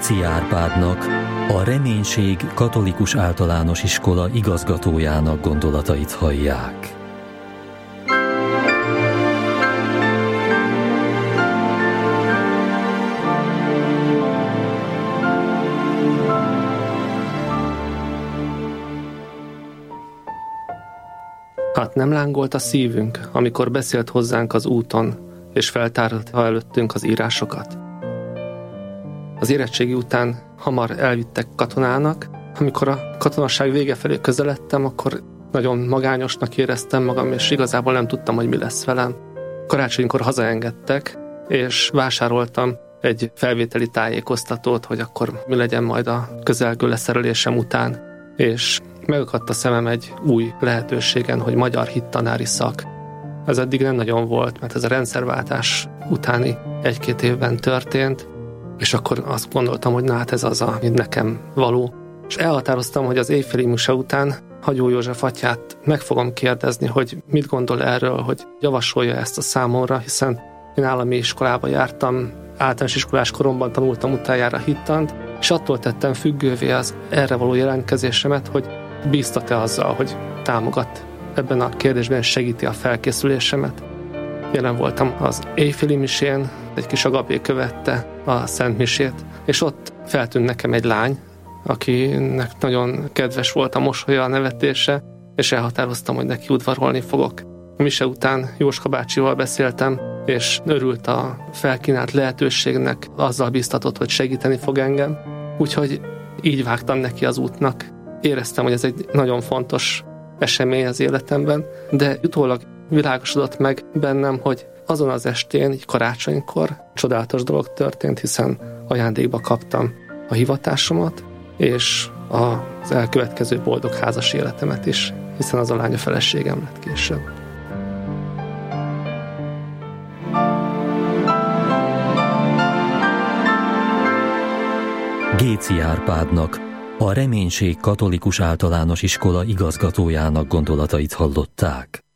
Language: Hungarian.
Géci Árpádnak, a Reménység Katolikus Általános Iskola igazgatójának gondolatait hallják. Hát nem lángolt a szívünk, amikor beszélt hozzánk az úton, és feltárta előttünk az írásokat. Az érettségi után hamar elvittek katonának. Amikor a katonaság vége felé közeledtem, akkor nagyon magányosnak éreztem magam, és igazából nem tudtam, hogy mi lesz velem. Karácsonykor hazaengedtek, és vásároltam egy felvételi tájékoztatót, hogy akkor mi legyen majd a közelgő leszerelésem után. És megakadt a szemem egy új lehetőségen, hogy magyar hittanári szak. Ez eddig nem nagyon volt, mert ez a rendszerváltás utáni 1-2 évben történt, és akkor azt gondoltam, hogy na hát ez az, ami nekem való. És elhatároztam, hogy az éjféli mise után Hagyó József atyát meg fogom kérdezni, hogy mit gondol erről, hogy javasolja ezt a számomra, hiszen én állami iskolába jártam, általános iskolás koromban tanultam utoljára hittant, és attól tettem függővé az erre való jelentkezésemet, hogy bíztat-e azzal, hogy támogat ebben a kérdésben, és segíti a felkészülésemet. Jelen voltam az éjféli misén, egy kis agapé követte a Szent Misét, és ott feltűnt nekem egy lány, akinek nagyon kedves volt a mosolya, a nevetése, és elhatároztam, hogy neki udvarolni fogok. A mise után Jóska bácsival beszéltem, és örült a felkínált lehetőségnek, azzal biztatott, hogy segíteni fog engem. Úgyhogy így vágtam neki az útnak. Éreztem, hogy ez egy nagyon fontos esemény az életemben, de utólag világosodott meg bennem, hogy azon az estén, így karácsonykor csodálatos dolog történt, hiszen ajándékba kaptam a hivatásomat, és az elkövetkező boldog házas életemet is, hiszen az a lány a feleségem lett később. Géci Árpádnak, a Reménység Katolikus Általános Iskola igazgatójának gondolatait hallották.